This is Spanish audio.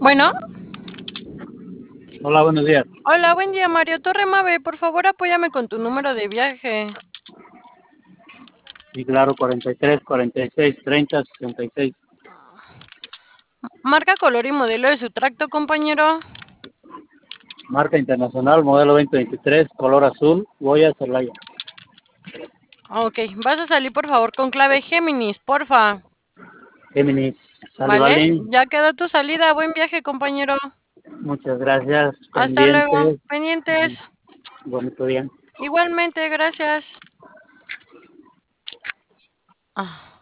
Bueno, Hola, buenos días. hola, buen día, Mario Torre Mave. Por favor, apóyame con tu número de viaje. Sí, claro, 43, 46, 30, 66. Marca, color y modelo de su tracto, compañero. Marca internacional, modelo 2023, color azul, Goya Celaya. Ok, vas a salir por favor con clave Géminis, porfa. Géminis, sale, ¿Vale? vale. Ya quedó tu salida. Buen viaje, compañero. Muchas gracias. Hasta luego. Pendientes. Pendientes. Bonito día. Igualmente, gracias. Ah.